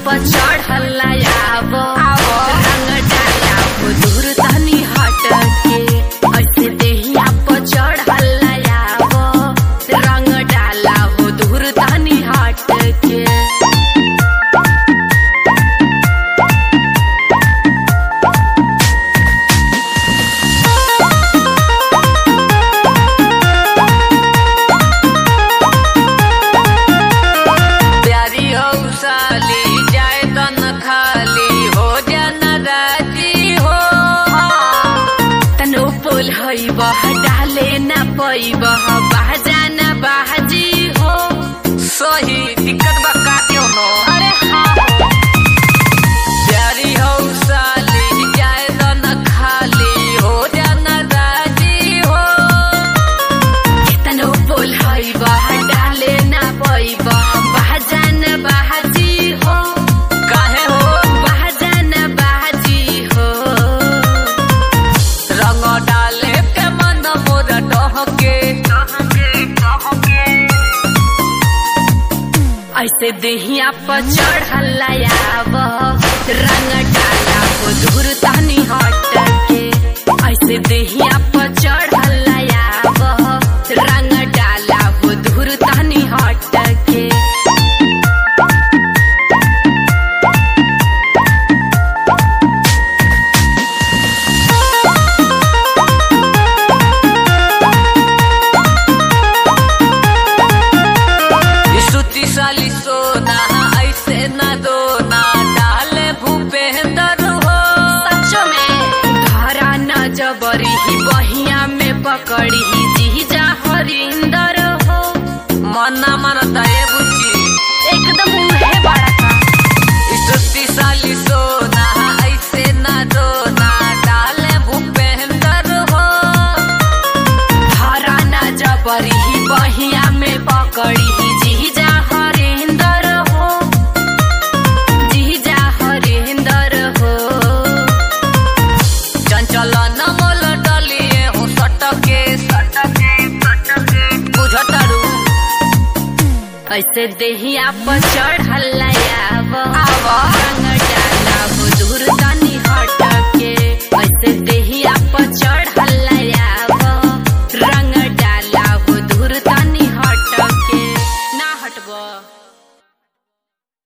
पर चढ़ल आव रंग डाला हो दूर तनी हट के। ऐसे देहिया पर चढ़ल आव रंग डाला हो दूर तनी हट के। बह डाले न पैबह बाजा न बाजी हो। सही दिक्कत बा का क्यों नो। अरे हाँ प्यारी हो साली जाए तो न खाली हो जाना राजी हो। कितनो बोल है बह डाले न पैबह बाजा न बाजी हो। काहे हो बाजा न बाजी हो। रंग डाले ऐसे देहिया पर चढ़ल आव रंग डाला हो दूर तनी हट के। ऐसे देहिया पर चढ़ल आव रंग डाला हो दूर तनी हट के। साली सोना ऐसे न दो ना डाले भूपेंद्र हो। सचो में धरा न जबरी बहिया में पकड़ी जीजा हरिंदर हो। मना मनता ये बुच्ची एकदम उहे बड़ा का। सुती साली सोना ऐसे न दो ना डाले भूपेंद्र हो। धरा न जबरी बहिया में पकड़ी जीजा हरिंदर हो। जीजा हरिंदर हो। चंचल न मोल डलिए हो सटके सटके सटके बुझतारू। ऐसे देहिया पर चढ़ल आव रंग डाला हो दूर